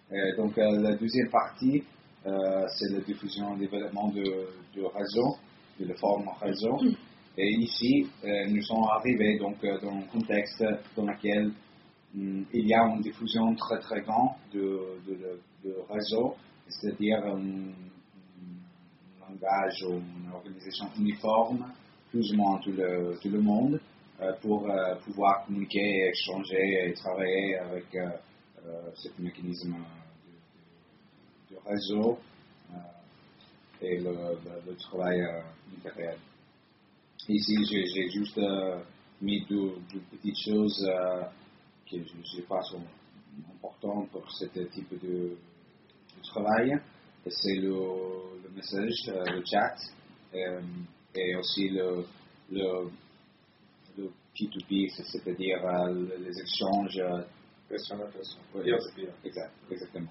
La deuxième partie, c'est la diffusion et le développement de réseau, de la forme réseau. Et ici, nous sommes arrivés dans un contexte dans lequel il y a une diffusion très très grande de réseau, c'est-à-dire un langage ou une organisation uniforme, plus ou moins tout le monde, pour pouvoir communiquer, échanger et travailler avec ce mécanisme de réseau et le travail intérieur. Ici, j'ai juste mis deux petites choses qui je pense sont importantes pour ce type de travail. C'est le message, le chat, et aussi le P2P, c'est-à-dire les échanges. Exactement.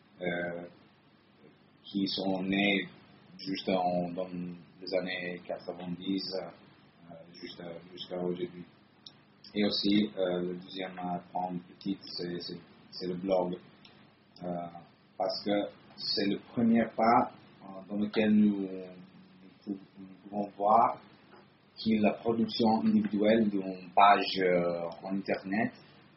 Qui sont nés juste dans les années 90 jusqu'à aujourd'hui. Et aussi, le deuxième point petit, c'est le blog. Parce que c'est le premier pas dans lequel nous pouvons voir que la production individuelle d'une page en Internet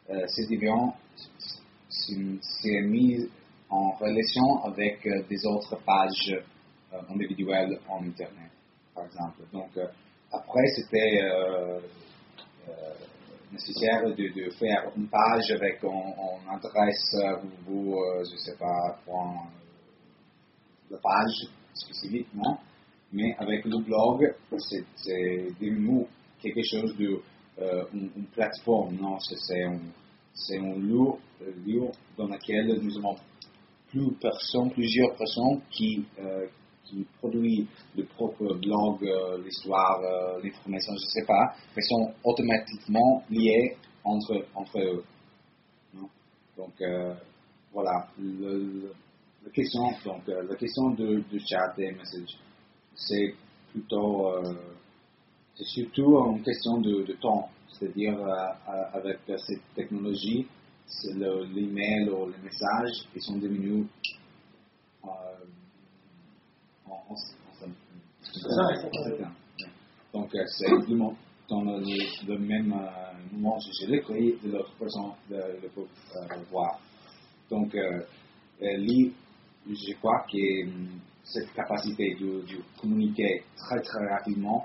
c'est mis en relation avec des autres pages individuelles en Internet, par exemple. Donc, après, c'était nécessaire de faire une page avec une adresse je ne sais pas, la page spécifique, non? Mais avec le blog, c'est devenu quelque chose une plateforme, non? C'est un lieu dans lequel nous avons plusieurs personnes qui produisent le propre blog, l'histoire, l'information, je ne sais pas, mais sont automatiquement liés entre eux. Non? Donc, voilà. La question de chat et message, c'est surtout une question de temps. C'est-à-dire, avec cette technologie, l'email ou les messages, ils sont devenus donc, c'est dans le même moment que je l'écris, de l'autre personne peut voir. Donc, je crois que cette capacité de communiquer très très rapidement,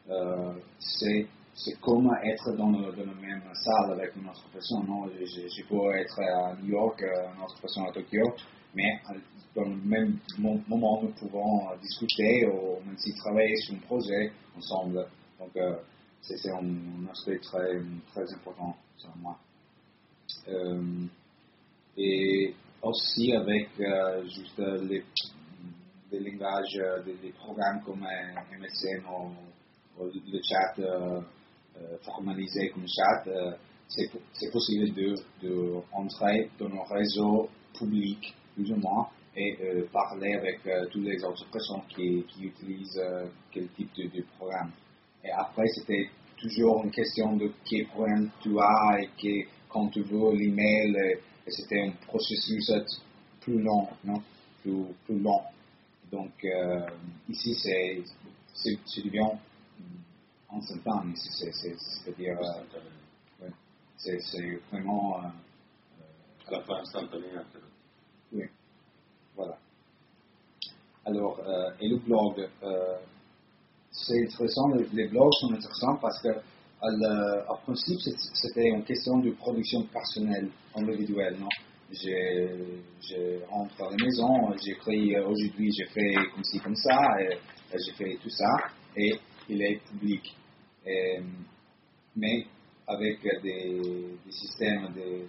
c'est comme être dans la même salle avec une autre personne. Non? Je peux être à New York, une autre personne à Tokyo, mais dans le même moment, nous pouvons discuter ou même si travailler sur un projet ensemble. Donc, c'est un aspect très, très important selon moi. Et aussi avec juste les langages, des programmes comme MSN ou le chat formalisé comme chat, c'est possible de entrer dans un réseau public, plus ou moins, et parler avec toutes les autres personnes qui utilisent quel type de programme. Et après, c'était toujours une question de quel programme tu as et quand tu veux l'email, et c'était un processus plus long, non? Plus long. Donc, ici, c'est devient instantané, c'est-à-dire, c'est vraiment... la fin instantanée. Oui, voilà. Alors, et le blog, c'est intéressant, les blogs sont intéressants parce que, en principe, c'était une question de production personnelle, individuelle, non? Je rentre à la maison, j'écris aujourd'hui, j'ai fait comme ci, comme ça, et j'ai fait tout ça, et il est public. Mais avec des systèmes,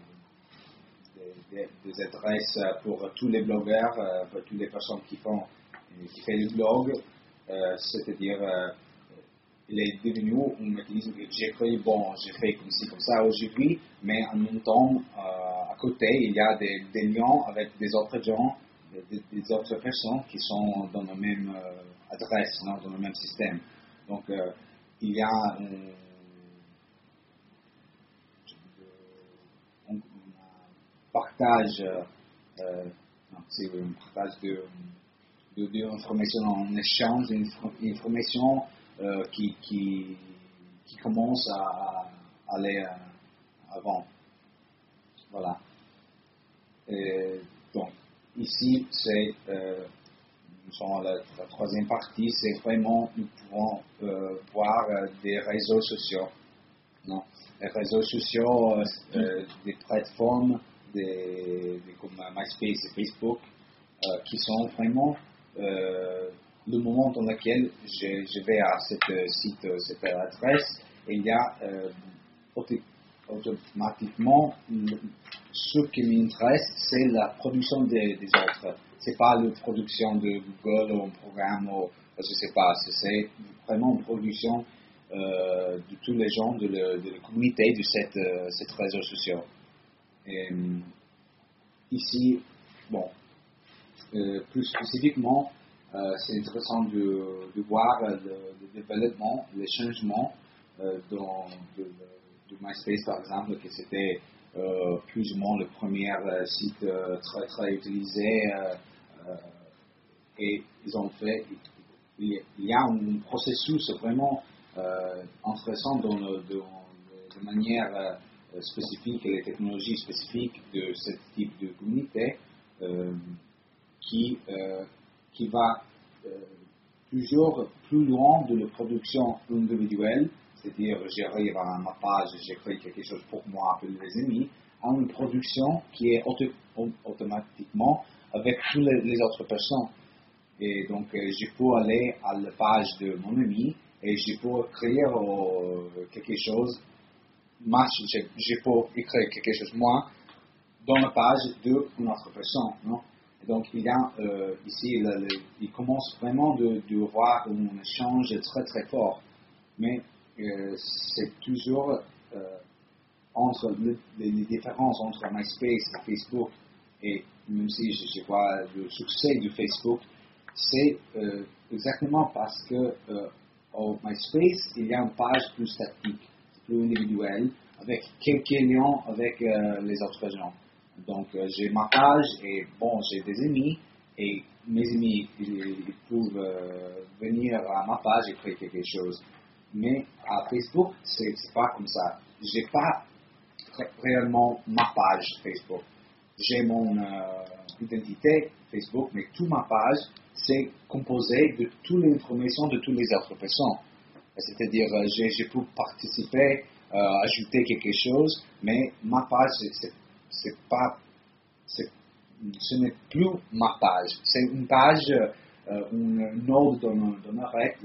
des adresses pour tous les blogueurs, pour toutes les personnes qui font le blog, c'est-à-dire il est devenu un mécanisme que j'ai fait comme ci, comme ça aujourd'hui, mais en même temps, à côté, il y a des liens avec des autres gens, des autres personnes qui sont dans la même adresse, non, dans le même système. Donc, il y a un partage c'est un partage d'informations, en échange d'informations qui commence à aller avant. Voilà. Donc, ici, nous sommes à la troisième partie, c'est vraiment, nous pouvons voir des réseaux sociaux. Non? Les réseaux sociaux, des plateformes comme MySpace et Facebook, qui sont vraiment le moment dans lequel je vais à cette site, cette adresse, et il y a automatiquement ce qui m'intéresse, c'est la production des autres. C'est pas la production de Google ou un programme, ou je sais pas, c'est vraiment une production de tous les gens de la communauté de cette réseau social. Et, ici, bon, plus spécifiquement, c'est intéressant de voir le développement, les changements de MySpace par exemple, que c'était plus ou moins le premier site très très utilisé, et ils ont fait, il y a un processus vraiment intéressant de manière spécifique et les technologies spécifiques de ce type de communauté qui va toujours plus loin de la production individuelle, c'est-à-dire j'arrive à ma page, j'écris quelque chose pour moi, pour les amis, à une production qui est automatiquement avec toutes les autres personnes. Et donc je peux aller à la page de mon ami et je peux écrire quelque chose, je peux écrire quelque chose moi dans la page d'une autre personne. Non? Donc, il y a ici, il commence vraiment de voir un échange très très fort. Mais c'est toujours entre les différences entre MySpace et Facebook, et même si je vois le succès de Facebook, c'est exactement parce que au MySpace, il y a une page plus statique, plus individuelle, avec quelques liens avec les autres gens. Donc, j'ai ma page et bon, j'ai des amis et mes amis ils peuvent venir à ma page et créer quelque chose. Mais à Facebook, c'est pas comme ça. J'ai pas réellement ma page Facebook. J'ai mon identité Facebook, mais toute ma page, c'est composé de toutes les informations de toutes les autres personnes. C'est-à-dire, je peux participer, ajouter quelque chose, mais ma page, ce n'est plus ma page. C'est une page, une node d'un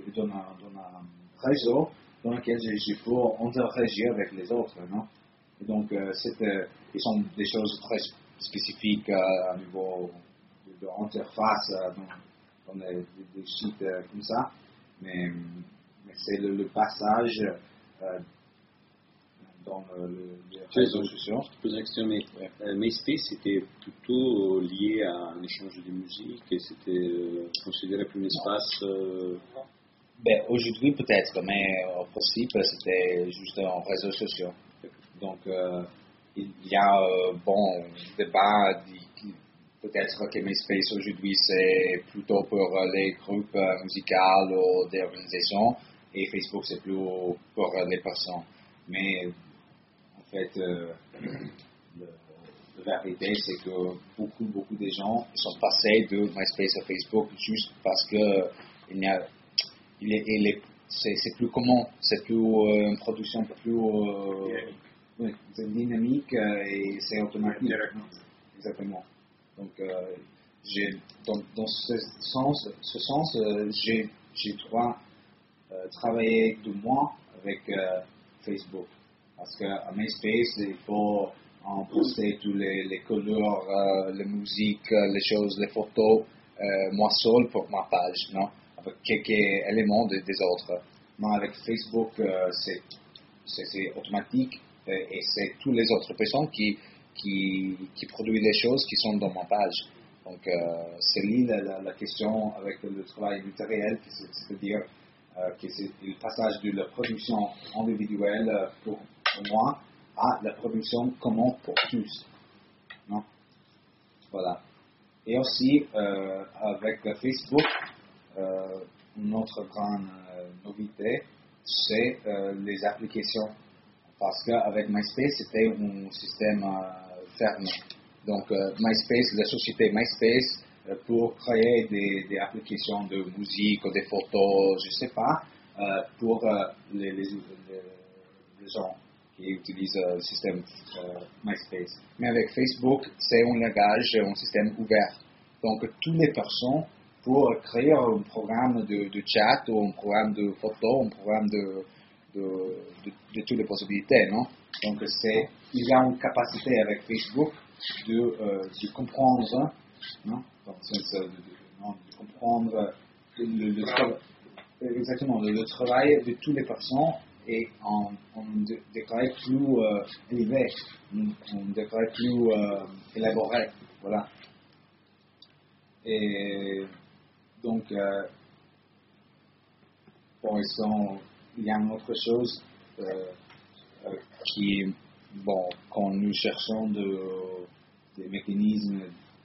réseau dans lequel je peux interagir avec les autres. Non? Et donc, ils sont des choses très spécifiques à niveau d'interface dans des sites comme ça. Mais c'est le passage dans les réseaux sociaux. Je te pose une question, mais MySpace c'était plutôt lié à un échange de musique et c'était considéré comme un espace. Ben, aujourd'hui peut-être, mais au principe c'était juste un réseau social. Donc il y a bon débat peut-être que MySpace aujourd'hui c'est plutôt pour les groupes musicaux ou des organisations et Facebook c'est plus pour les personnes. Mais en fait, la vérité, c'est que beaucoup de gens sont passés de MySpace à Facebook juste parce que c'est plus commun, c'est plus une production plus dynamique et c'est automatique. Exactement. Donc, dans ce sens, j'ai travaillé 2 mois avec Facebook. Parce qu'à MySpace, il faut poster toutes les couleurs, la musique, les choses, les photos, moi seul pour ma page, non? Avec quelques éléments des autres. Mais avec Facebook, c'est automatique et c'est toutes les autres personnes qui produisent les choses qui sont dans ma page. Donc, c'est là la question avec le travail matériel, c'est-à-dire que c'est le passage de la production individuelle pour moi à la production commune pour tous. Non? Voilà. Et aussi, avec Facebook, une autre grande novité, c'est les applications. Parce qu'avec MySpace, c'était un système fermé. Donc, MySpace, la société MySpace, pour créer des applications de musique ou des photos, je ne sais pas, pour les gens qui utilisent le système MySpace. Mais avec Facebook, c'est un langage, un système ouvert. Donc, toutes les personnes, pour créer un programme de chat ou un programme de photo, un programme de toutes les possibilités, non? Donc, il y a une capacité avec Facebook de comprendre, non? Dans le sens de comprendre exactement le travail de toutes les personnes et en degré plus élevé, en degré plus élaboré, voilà. Et donc, bon, il y a une autre chose qui, bon, quand nous cherchons des mécanismes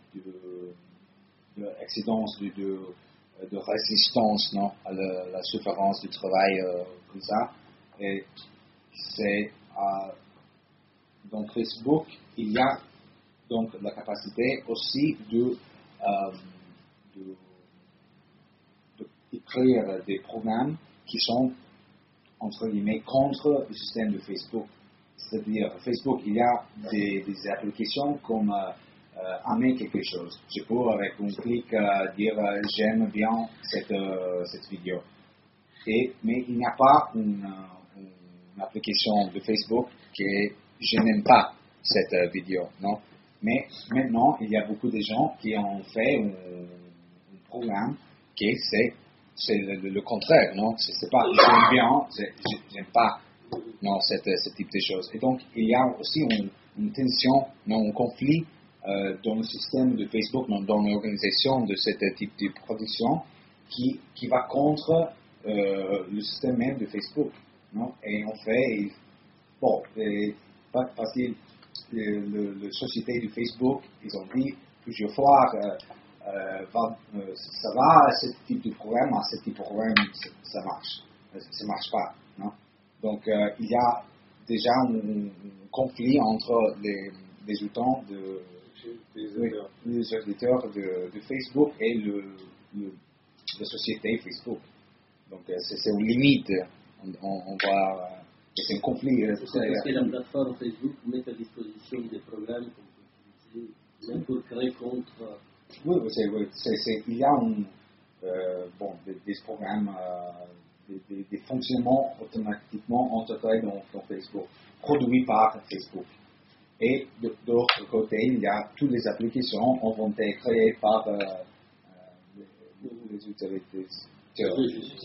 d'accidence, de résistance, non, à la souffrance du travail comme ça, et c'est dans Facebook, il y a donc la capacité aussi d'écrire des programmes qui sont, entre guillemets, contre le système de Facebook. C'est-à-dire, Facebook, il y a des applications comme aimer quelque chose. Je peux, avec un clic, dire j'aime bien cette vidéo. Mais il n'y a pas une application de Facebook que je n'aime pas cette vidéo, non? Mais maintenant, il y a beaucoup de gens qui ont fait un programme qui c'est le contraire, non? C'est pas j'aime bien, j'aime pas, non, ce type de choses. Et donc, il y a aussi une tension, non, un conflit dans le système de Facebook, dans l'organisation de ce type de production qui va contre le système même de Facebook, non? Et en fait, bon, pas facile. La société de Facebook, ils ont dit plusieurs fois ça va, ce type de programme, ce type de programme, ça marche. Ça marche pas, non? Donc, il y a déjà un conflit entre les outils les auditeurs de Facebook et la société Facebook. Donc, c'est une limite. On va... c'est un conflit. Parce que la plateforme Facebook met à disposition des programmes qu'on peut utiliser, même pour créer contre... Oui, il y a des programmes, des fonctionnements automatiquement intégrés dans Facebook, produits par Facebook. Et de l'autre côté, il y a toutes les applications qui ont été créées par les utilisateurs.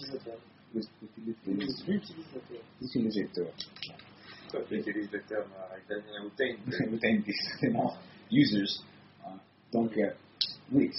L'utilisateur utenti, non, users. Donc, oui,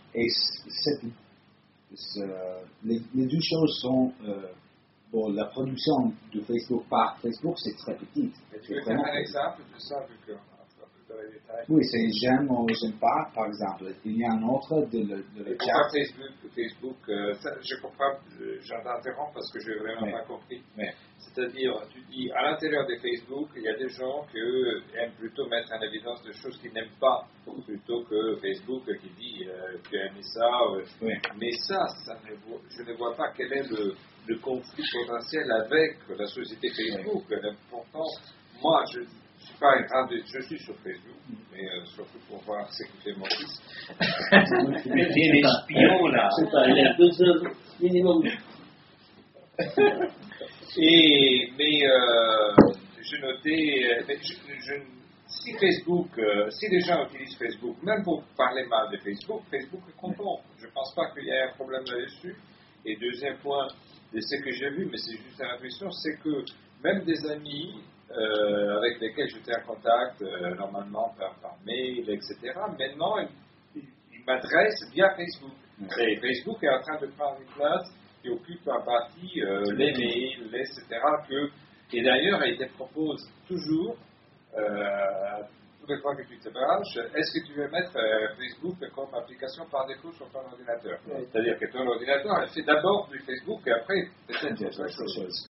les deux choses sont, la production de Facebook par Facebook, c'est très petite. Tu veux faire un exemple de ça, vu qu'on a plus dans les détails? Oui, c'est j'aime ou j'aime pas, par exemple. Il y a un autre de le chat. Facebook, ça, je comprends, j'en interromps parce que je n'ai vraiment pas compris. Mais, c'est-à-dire, tu dis, à l'intérieur de Facebook, il y a des gens qui aiment plutôt mettre en évidence des choses qu'ils n'aiment pas, plutôt que Facebook qui dit tu as aimé ça. oui. Mais ça je ne vois pas quel est le conflit potentiel avec la société Facebook. L'important, moi, je suis pas un grand, je suis sur Facebook, mais surtout pour voir ce que fait mon fils. Tu mets des espions là. C'est ça, il y a 2 heures minimum. Mais je notais, si Facebook, si les gens utilisent Facebook, même pour parler mal de Facebook, Facebook est content. Je ne pense pas qu'il y ait un problème là-dessus. Et deuxième point de ce que j'ai vu, mais c'est juste une impression, c'est que même des amis avec lesquels j'étais en contact, normalement par mail, etc., maintenant, ils m'adressent via Facebook. Et Facebook est en train de prendre une place qui occupe en partie les mails, etc. Et d'ailleurs, il te propose toujours, toutes les fois que tu te branches, est-ce que tu veux mettre Facebook comme application par défaut sur ton ordinateur? C'est-à-dire que ton ordinateur fait d'abord du Facebook et après peut-être autre chose.